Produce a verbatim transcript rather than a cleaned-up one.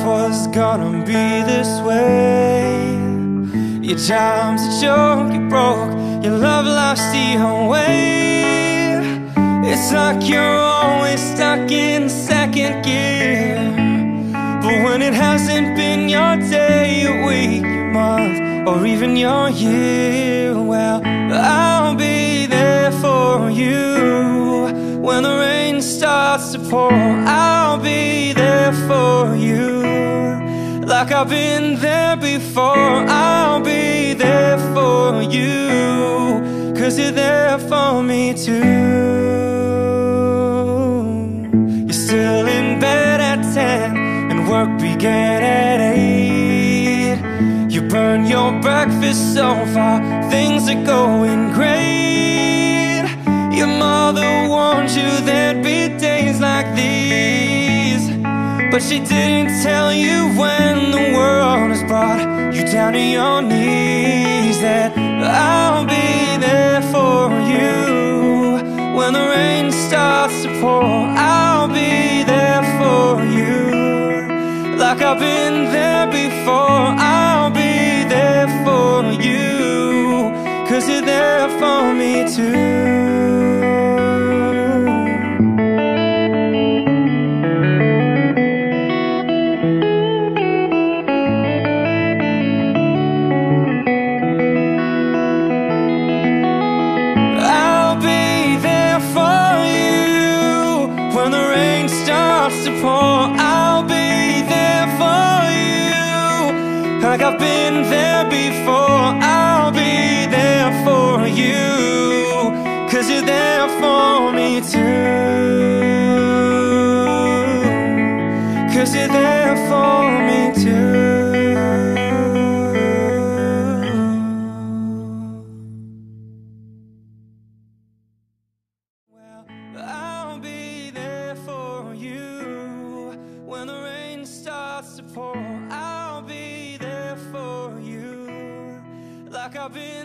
was gonna be this way. Your job's a joke, you broke, your love life's the way. It's like you're always stuck in second gear. But when it hasn't been your day, your week, your month, or even your year, well, I'll be there for you. When the rain starts to pour, I'll be there for you. Like I've been there before, I'll be there for you. 'Cause you're there for me too. You're still in bed at ten and work began at eight. You burn your breakfast so far, things are going great. Your mother warned you there'd be days like these, but she didn't tell you when the world has brought you down to your knees that I'll be there for you. When the rain starts to pour, I'll be there for you. Like I've been there before, I'll be there for you. 'Cause you're there for me too. I'll be there for you. Like I've been there before, I'll be there for you. 'Cause you're there for me too. 'Cause you're there for me too. Well, I'll be there for you. When the rain starts to pour, I'll be there for you. Like I've been